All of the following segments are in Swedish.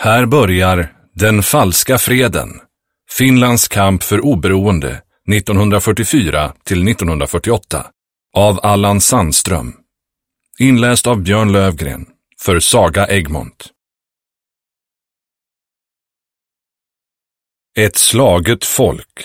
Här börjar Den falska freden, Finlands kamp för oberoende 1944 till 1948 av Allan Sandström. Inläst av Björn Lövgren för Saga Egmont. Ett slaget folk.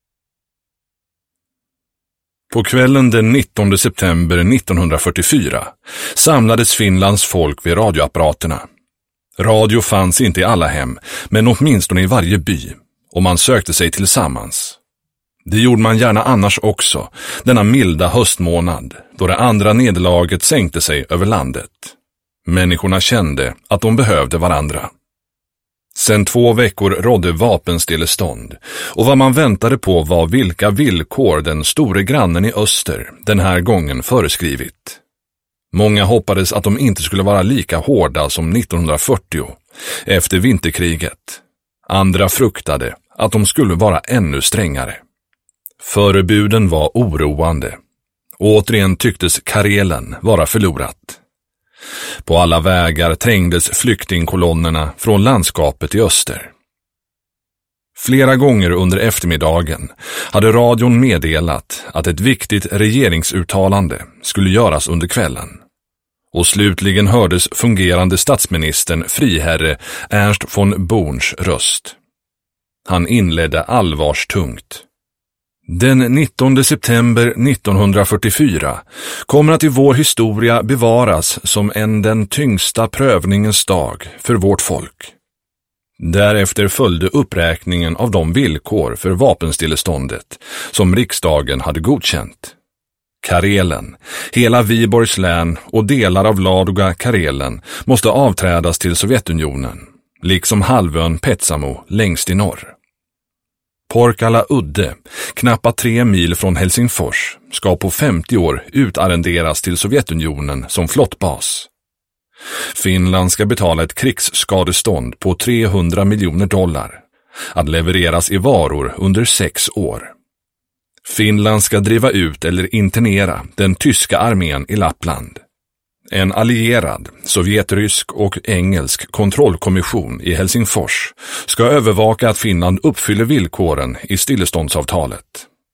På kvällen den 19 september 1944 samlades Finlands folk vid radioapparaterna. Radio fanns inte i alla hem, men åtminstone i varje by, och man sökte sig tillsammans. Det gjorde man gärna annars också, denna milda höstmånad, då det andra nederlaget sänkte sig över landet. Människorna kände att de behövde varandra. Sedan 2 veckor rådde vapenstillestånd, och vad man väntade på var vilka villkor den store grannen i öster den här gången föreskrivit. Många hoppades att de inte skulle vara lika hårda som 1940, efter vinterkriget. Andra fruktade att de skulle vara ännu strängare. Förebuden var oroande. Återigen tycktes Karelen vara förlorat. På alla vägar trängdes flyktingkolonnerna från landskapet i öster. Flera gånger under eftermiddagen hade radion meddelat att ett viktigt regeringsuttalande skulle göras under kvällen. Och slutligen hördes fungerande statsministern friherre Ernst von Borns röst. Han inledde allvarstungt. Den 19 september 1944 kommer att i vår historia bevaras som den tyngsta prövningens dag för vårt folk. Därefter följde uppräkningen av de villkor för vapenstilleståndet som riksdagen hade godkänt. Karelen, hela Viborgs län och delar av Ladoga Karelen måste avträdas till Sovjetunionen, liksom halvön Petsamo längst i norr. Porkala udde, knappt 3 mil från Helsingfors, ska på 50 år utarrenderas till Sovjetunionen som flottbas. Finland ska betala ett krigsskadestånd på $300 miljoner, att levereras i varor under 6 år. Finland ska driva ut eller internera den tyska armén i Lappland. En allierad, sovjetrysk och engelsk kontrollkommission i Helsingfors ska övervaka att Finland uppfyller villkoren i stilleståndsavtalet.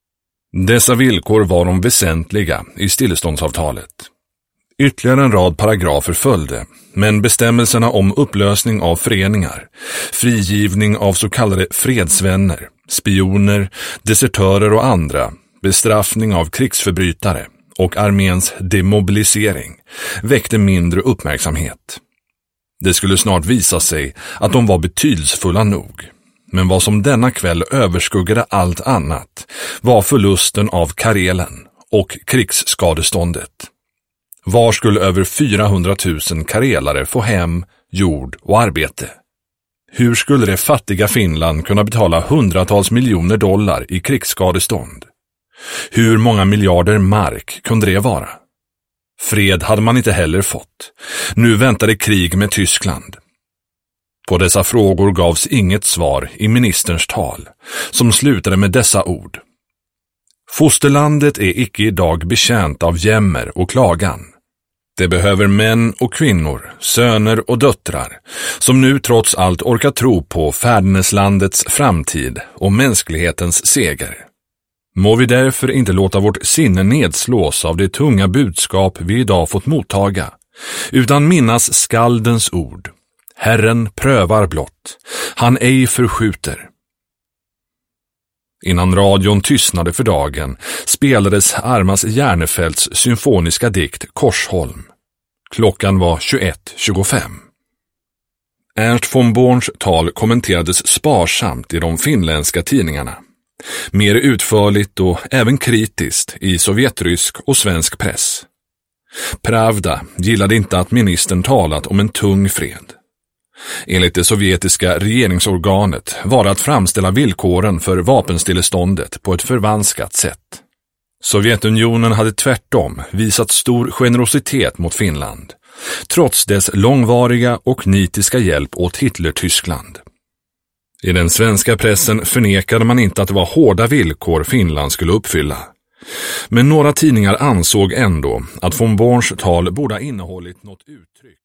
Dessa villkor var de väsentliga i stilleståndsavtalet. Ytterligare en rad paragrafer följde, men bestämmelserna om upplösning av föreningar, frigivning av så kallade fredsvänner, spioner, desertörer och andra, bestraffning av krigsförbrytare och arméns demobilisering väckte mindre uppmärksamhet. Det skulle snart visa sig att de var betydelsefulla nog, men vad som denna kväll överskuggade allt annat var förlusten av Karelen och krigsskadeståndet. Var skulle över 400 000 karelare få hem, jord och arbete? Hur skulle det fattiga Finland kunna betala $hundratals miljoner i krigsskadestånd? Hur många miljarder mark kunde det vara? Fred hade man inte heller fått. Nu väntade krig med Tyskland. På dessa frågor gavs inget svar i ministerns tal, som slutade med dessa ord. Fosterlandet är icke idag betjänt av jämmer och klagan. Det behöver män och kvinnor, söner och döttrar, som nu trots allt orkar tro på fäderneslandets framtid och mänsklighetens seger. Må vi därför inte låta vårt sinne nedslås av det tunga budskap vi idag fått mottaga, utan minnas skaldens ord. Herren prövar blott, han ej förskjuter. Innan radion tystnade för dagen spelades Armas Järnefeldts symfoniska dikt Korsholm. Klockan var 21:25. Ernst von Borns tal kommenterades sparsamt i de finländska tidningarna. Mer utförligt och även kritiskt i sovjetrysk och svensk press. Pravda gillade inte att ministern talat om en tung fred. Enligt det sovjetiska regeringsorganet var det att framställa villkoren för vapenstilleståndet på ett förvanskat sätt. Sovjetunionen hade tvärtom visat stor generositet mot Finland, trots dess långvariga och nitiska hjälp åt Hitler-Tyskland. I den svenska pressen förnekade man inte att det var hårda villkor Finland skulle uppfylla. Men några tidningar ansåg ändå att von Borns tal borde ha innehållit något uttryck